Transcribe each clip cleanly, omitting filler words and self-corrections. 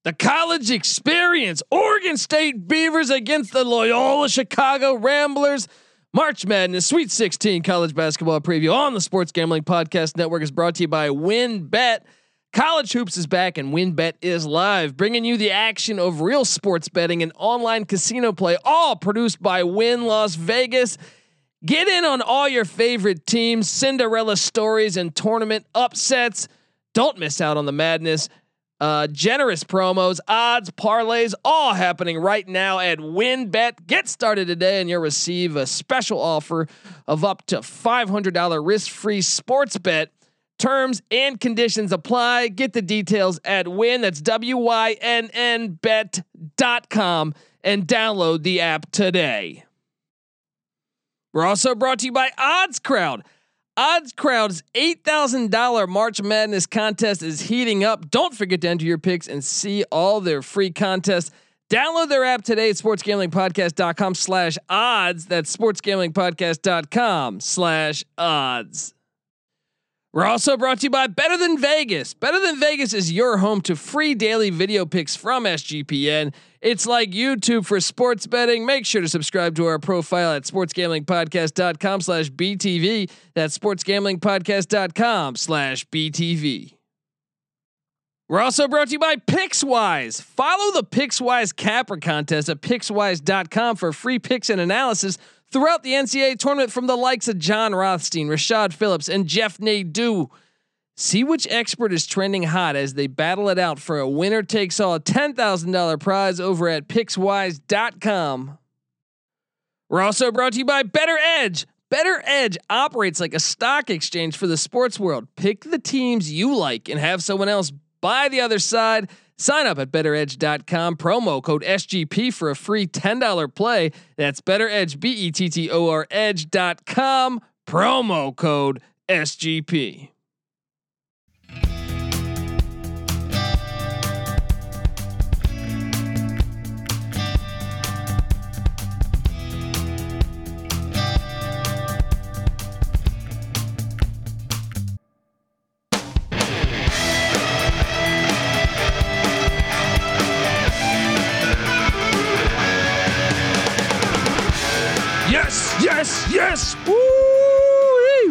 The college experience. Oregon State Beavers against the Loyola Chicago Ramblers. March Madness Sweet 16 college basketball preview on the Sports Gambling Podcast Network is brought to you by WynnBET. College hoops is back and WynnBET is live, bringing you the action of real sports betting and online casino play, all produced by Wynn Las Vegas. Get in on all your favorite teams, Cinderella stories, and tournament upsets. Don't miss out on the madness. Generous promos, odds, parlays, all happening right now at WynnBET. Get started today and you'll receive a special offer of up to $500 risk-free sports bet. Terms and conditions apply. Get the details at Wynn. That's WYNNBet.com and download the app today. We're also brought to you by OddsCrowd. OddsCrowd's $8,000 March Madness contest is heating up. Don't forget to enter your picks and see all their free contests. Download their app today at sportsgamblingpodcast.com/odds. That's sportsgamblingpodcast.com/odds. We're also brought to you by Better Than Vegas. Better Than Vegas is your home to free daily video picks from SGPN. It's like YouTube for sports betting. Make sure to subscribe to our profile at sportsgamblingpodcast.com/BTV. That's sportsgamblingpodcast.com/BTV. We're also brought to you by PicksWise. Follow the PicksWise Capper contest at PicksWise.com for free picks and analysis throughout the NCAA tournament from the likes of John Rothstein, Rashad Phillips, and Jeff Nadeau. See which expert is trending hot as they battle it out for a winner takes all $10,000 prize over at PicksWise.com. We're also brought to you by Better Edge. Better Edge operates like a stock exchange for the sports world. Pick the teams you like and have someone else buy the other side. Sign up at betteredge.com, promo code SGP for a free $10 play. That's BetterEdge, BETTOR edge.com, promo code SGP. Yes. Woo-wee.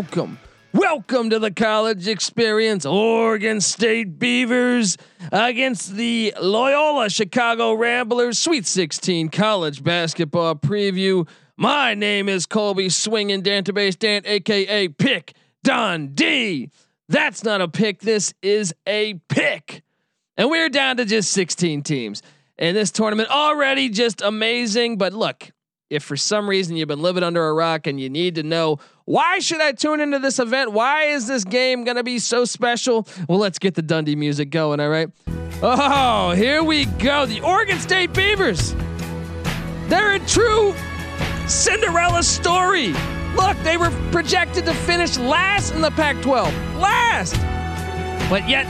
Welcome to the college experience. Oregon State Beavers against the Loyola Chicago Ramblers. Sweet 16 college basketball preview. My name is Colby Swinging Database Dan, aka Pick Dundee. That's not a pick. This is a pick, and we're down to just 16 teams. And this tournament already just amazing. But look, if for some reason you've been living under a rock and you need to know, why should I tune into this event? Why is this game going to be so special? Well, let's get the Dundee music going. All right. Oh, here we go. The Oregon State Beavers. They're a true Cinderella story. Look, they were projected to finish last in the Pac-12. Last. But yet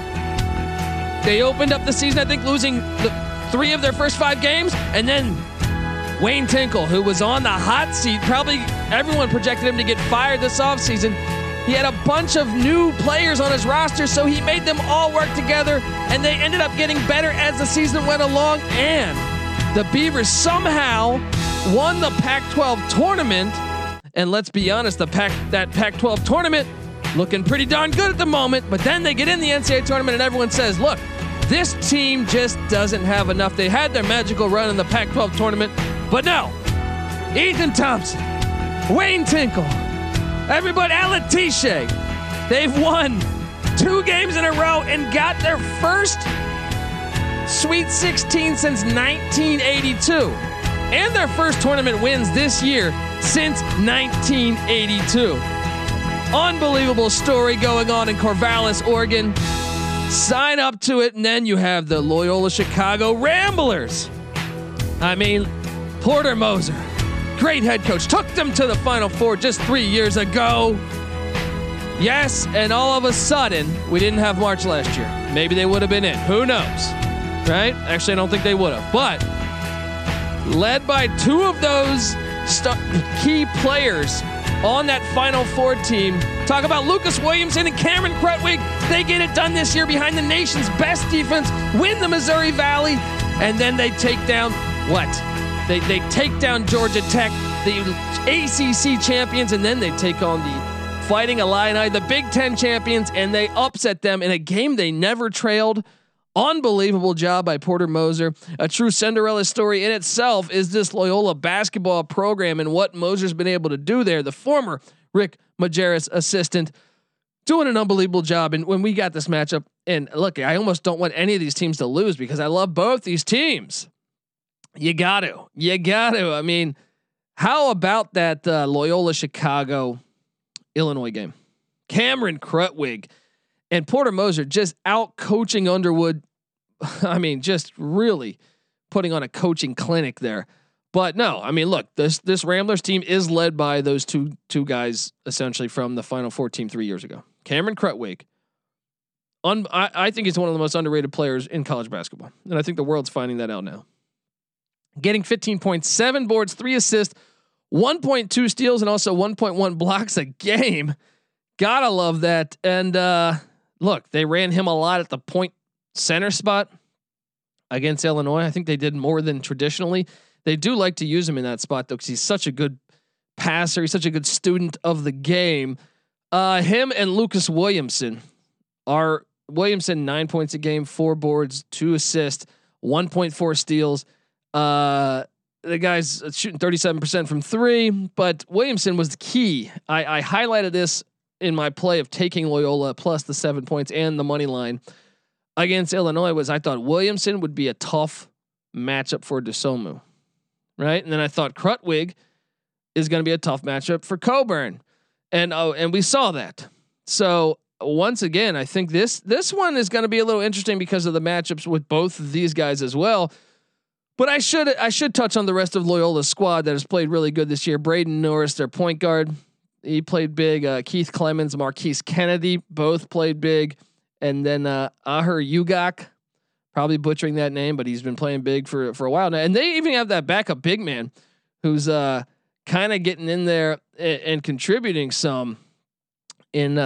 they opened up the season, I think, losing 3 of their first 5 games. And then Wayne Tinkle, who was on the hot seat, probably everyone projected him to get fired this offseason. He had a bunch of new players on his roster, so he made them all work together, and they ended up getting better as the season went along. And the Beavers somehow won the Pac-12 tournament. And let's be honest, that Pac-12 tournament looking pretty darn good at the moment. But then they get in the NCAA tournament, and everyone says, "Look, this team just doesn't have enough." They had their magical run in the Pac-12 tournament. But no, Ethan Thompson, Wayne Tinkle, everybody, Alatishe, they've won 2 games in a row and got their first Sweet 16 since 1982, and their first tournament wins this year since 1982. Unbelievable story going on in Corvallis, Oregon. Sign up to it, and then you have the Loyola Chicago Ramblers. I mean, Porter Moser, great head coach, took them to the Final Four just 3 years ago. Yes, and all of a sudden, we didn't have March last year. Maybe they would have been in. Who knows? Right? Actually, I don't think they would have. But led by 2 of those key players on that Final Four team. Talk about Lucas Williamson and Cameron Krutwig. They get it done this year behind the nation's best defense, win the Missouri Valley, and then they take down what? They take down Georgia Tech, the ACC champions, and then they take on the Fighting Illini, the Big Ten champions, and they upset them in a game they never trailed. Unbelievable job by Porter Moser. A true Cinderella story in itself is this Loyola basketball program and what Moser's been able to do there. The former Rick Majerus assistant doing an unbelievable job. And when we got this matchup, and look, I almost don't want any of these teams to lose because I love both these teams. You got to. I mean, how about that Loyola Chicago Illinois game? Cameron Krutwig and Porter Moser just out coaching Underwood. I mean, just really putting on a coaching clinic there. But no, I mean, look, this Ramblers team is led by those two guys essentially from the Final Four team 3 years ago. Cameron Krutwig. I think he's one of the most underrated players in college basketball, and I think the world's finding that out now. Getting 15.7 boards, 3 assists, 1.2 steals, and also 1.1 blocks a game. Gotta love that. And look, they ran him a lot at the point center spot against Illinois. I think they did more than traditionally. They do like to use him in that spot though, because he's such a good passer. He's such a good student of the game. Him and Lucas Williamson are Williamson 9 points a game, 4 boards, 2 assists, 1.4 steals. The guy's shooting 37% from 3, but Williamson was the key. I highlighted this in my play of taking Loyola plus the 7 points and the money line against Illinois. Was I thought Williamson would be a tough matchup for DeSomu, right? And then I thought Krutwig is going to be a tough matchup for Coburn, and we saw that. So once again, I think this one is going to be a little interesting because of the matchups with both of these guys as well. But I should touch on the rest of Loyola's squad that has played really good this year. Braden Norris, their point guard, he played big. Keith Clemens, Marquise Kennedy, both played big. And then Aher Ugak, probably butchering that name, but he's been playing big for a while now. And they even have that backup big man who's kind of getting in there and contributing some in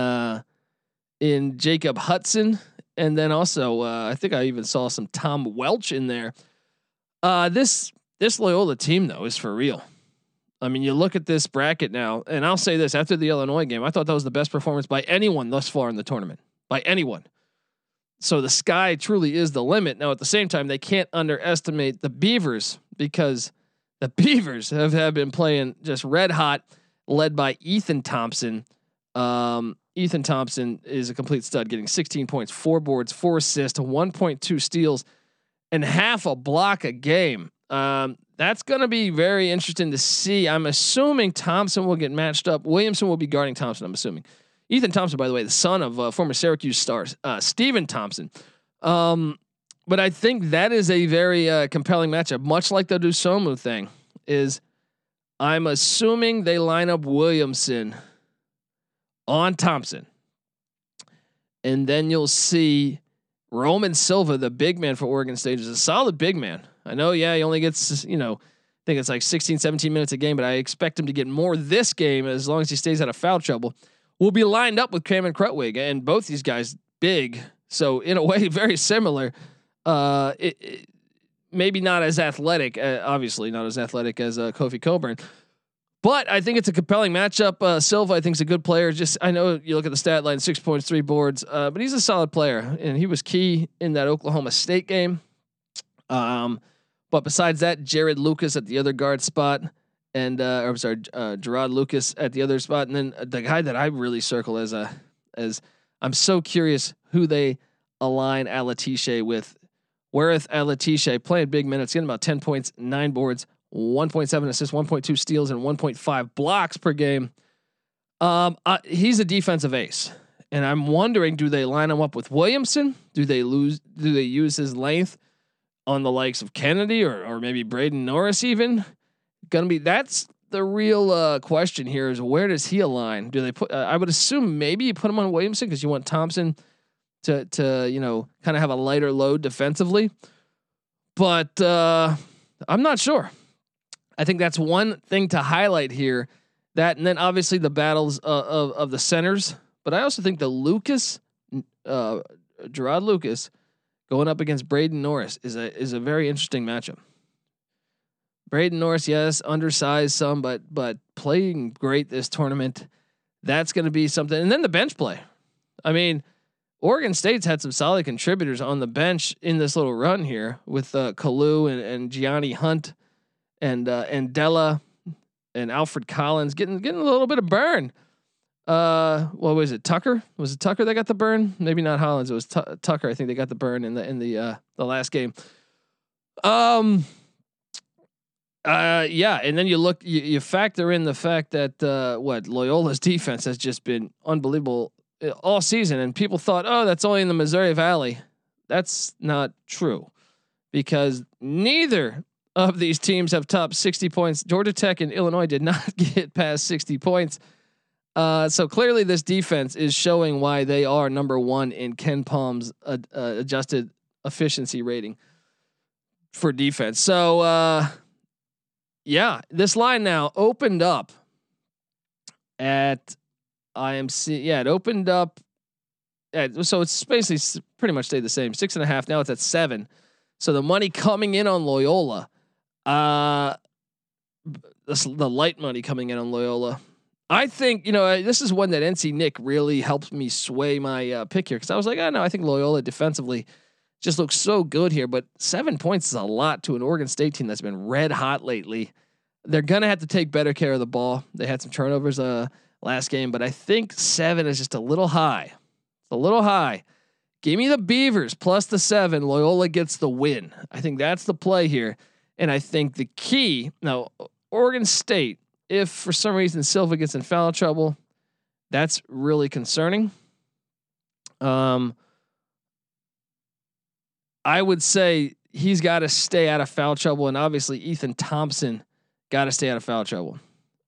Jacob Hudson. And then also I think I even saw some Tom Welch in there. This Loyola team though is for real. I mean, you look at this bracket now, and I'll say this: after the Illinois game, I thought that was the best performance by anyone thus far in the tournament, by anyone. So the sky truly is the limit. Now, at the same time, they can't underestimate the Beavers because the Beavers have been playing just red hot, led by Ethan Thompson. Ethan Thompson is a complete stud, getting 16 points, 4 boards, 4 assists, 1.2 steals, and half a block a game. That's going to be very interesting to see. I'm assuming Thompson will get matched up. Williamson will be guarding Thompson, I'm assuming. Ethan Thompson, by the way, the son of former Syracuse star Stephen Thompson. But I think that is a very compelling matchup, much like the DeSomu thing. Is I'm assuming they line up Williamson on Thompson, and then you'll see Roman Silva, the big man for Oregon State, is a solid big man. I know, yeah, he only gets, I think it's like 16, 17 minutes a game, but I expect him to get more this game as long as he stays out of foul trouble. We'll be lined up with Cameron Krutwig, and both these guys big, so in a way very similar. Maybe not as athletic, obviously not as athletic as Kofi Coburn, but I think it's a compelling matchup. Silva, I think, is a good player. Just I know you look at the stat line, 6 points, 3 boards, but he's a solid player, and he was key in that Oklahoma State game. But besides that, Jared Lucas at the other guard spot, and Gerard Lucas at the other spot, and then the guy that I really circle as I'm so curious who they align Alatishe with. Wereth Alatishe playing big minutes, getting about 10 points, 9 boards, 1.7 assists, 1.2 steals, and 1.5 blocks per game. He's a defensive ace, and I'm wondering, do they line him up with Williamson? Do they use his length on the likes of Kennedy or maybe Braden Norris even? That's the real question here, is where does he align? Do they put, I would assume maybe you put him on Williamson because you want Thompson to kind of have a lighter load defensively, but I'm not sure. I think that's one thing to highlight here, That, and then obviously the battles of the centers. But I also think the Gerard Lucas going up against Braden Norris is a very interesting matchup. Braden Norris, yes, undersized some, but playing great this tournament. That's going to be something. And then the bench play. I mean, Oregon State's had some solid contributors on the bench in this little run here with Kalu and Gianni Hunt and Della and Alfred Collins getting a little bit of burn. What was it? Tucker? Was it Tucker that got the burn? Maybe not Hollins. It was Tucker. I think they got the burn in the last game. Yeah, and then you factor in the fact that Loyola's defense has just been unbelievable all season, and people thought, oh, that's only in the Missouri Valley. That's not true, because neither of these teams have topped 60 points. Georgia Tech and Illinois did not get past 60 points. So clearly this defense is showing why they are number one in Ken Palm's adjusted efficiency rating for defense. So yeah, this line now opened up at IMC. Yeah, it opened up at, so it's basically pretty much stayed the same, 6.5. Now it's at 7. So the money coming in on Loyola, the light money coming in on Loyola. I think, this is one that NC Nick really helped me sway my pick here, because I was like, no, I think Loyola defensively just looks so good here, but 7 points is a lot to an Oregon State team that's been red hot lately. They're gonna have to take better care of the ball. They had some turnovers last game, but I think 7 is just a little high. It's a little high. Give me the Beavers plus the 7. Loyola gets the win. I think that's the play here, and I think the key now, Oregon State, if for some reason Silva gets in foul trouble, that's really concerning. I would say he's got to stay out of foul trouble, and obviously Ethan Thompson got to stay out of foul trouble.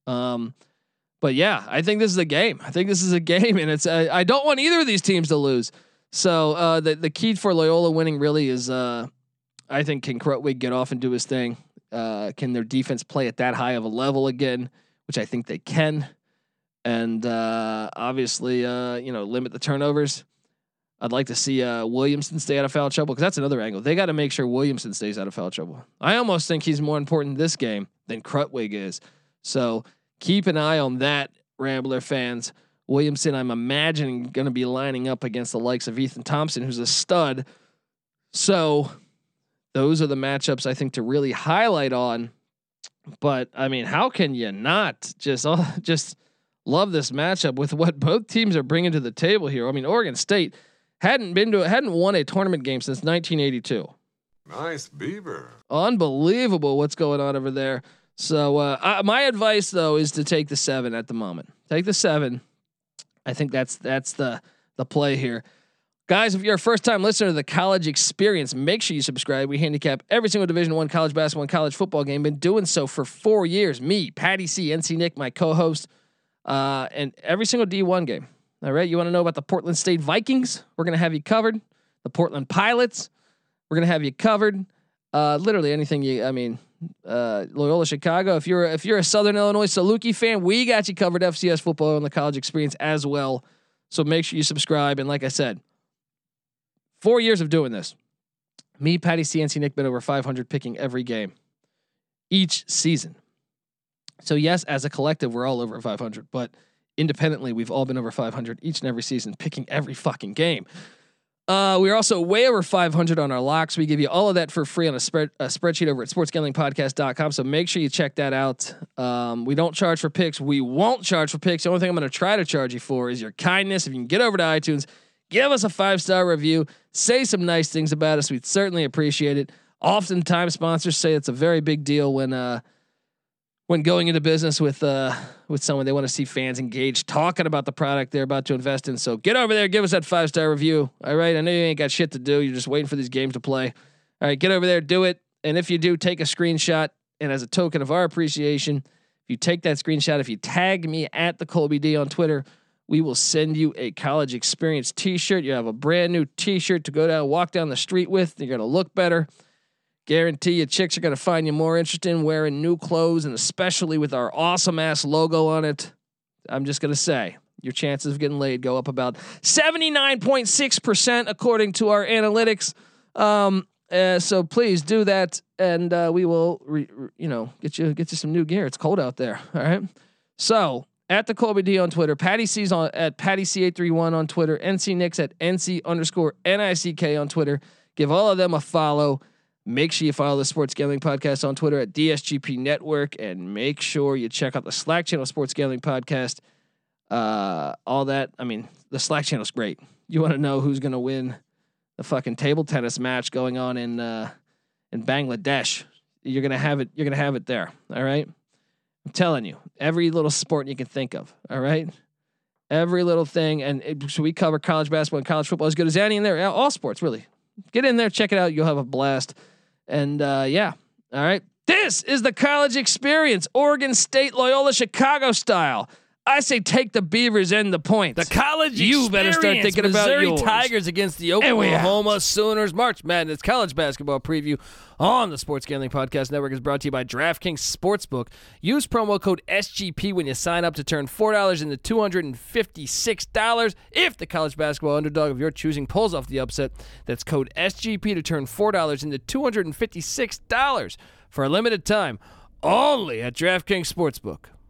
But yeah, I think this is a game. And it's I don't want either of these teams to lose. So the key for Loyola winning really is I think, can Krutwig get off and do his thing? Can their defense play at that high of a level again, which I think they can, and obviously limit the turnovers. I'd like to see Williamson stay out of foul trouble, because that's another angle. They got to make sure Williamson stays out of foul trouble. I almost think he's more important this game than Krutwig is. So keep an eye on that, Rambler fans. Williamson, I'm imagining, going to be lining up against the likes of Ethan Thompson, who's a stud. So those are the matchups I think to really highlight on. But I mean, how can you not just love this matchup with what both teams are bringing to the table here? I mean, Oregon State hadn't won a tournament game since 1982. Nice Beaver. Unbelievable what's going on over there. So my advice though is to take the 7 at the moment. Take the 7. I think that's the play here. Guys, if you're a first-time listener to the College Experience, make sure you subscribe. We handicap every single Division I college basketball and college football game. Been doing so for 4 years. Me, Patty C, NC Nick, my co-host, and every single D1 game. All right, you want to know about the Portland State Vikings? We're gonna have you covered. The Portland Pilots, we're gonna have you covered. Literally anything Loyola Chicago. If you're a Southern Illinois Saluki fan, we got you covered. FCS football on the College Experience as well. So make sure you subscribe. And like I said, 4 years of doing this. Me, Patty C, NC Nick, been over 500 picking every game each season. So yes, as a collective, we're all over 500, but independently, we've all been over 500 each and every season, picking every fucking game. We're also way over 500 on our locks. We give you all of that for free on a spreadsheet over at sportsgamblingpodcast.com. So make sure you check that out. We don't charge for picks. We won't charge for picks. The only thing I'm going to try to charge you for is your kindness. If you can get over to iTunes, give us a 5-star review, say some nice things about us. We'd certainly appreciate it. Oftentimes sponsors say it's a very big deal when going into business with someone. They want to see fans engaged, talking about the product they're about to invest in. So get over there, give us that 5-star review. All right. I know you ain't got shit to do. You're just waiting for these games to play. All right, get over there, do it. And if you do, take a screenshot. And as a token of our appreciation, if you take that screenshot, if you tag me at the Colby D on Twitter, we will send you a College Experience t-shirt. You have a brand new t-shirt to go down, walk down the street with. You're going to look better. Guarantee you chicks are going to find you more interested in wearing new clothes, and especially with our awesome ass logo on it. I'm just going to say your chances of getting laid go up about 79.6% according to our analytics. So please do that, and we will, get you some new gear. It's cold out there. All right. So at the Colby D on Twitter, Patty C's at Patty C831 on Twitter, NC Nicks at NC_NICK on Twitter. Give all of them a follow. Make sure you follow the Sports Gambling Podcast on Twitter at DSGP Network, and make sure you check out the Slack channel, Sports Gambling Podcast. All that. I mean, the Slack channel is great. You want to know who's going to win the fucking table tennis match going on in Bangladesh? You're gonna have it. You're gonna have it there. All right. I'm telling you, every little sport you can think of. All right. Every little thing, and so we cover college basketball and college football as good as any in there. All sports, really. Get in there, check it out. You'll have a blast. And yeah. All right. This is the college experience, Oregon State, Loyola, Chicago style. I say take the Beavers and the points. The college you better start thinking Missouri about yours. Tigers against the Oklahoma Sooners. March Madness college basketball preview on the Sports Gambling Podcast Network is brought to you by DraftKings Sportsbook. Use promo code SGP when you sign up to turn $4 into $256. If the college basketball underdog of your choosing pulls off the upset, that's code SGP to turn $4 into $256 for a limited time only at DraftKings Sportsbook.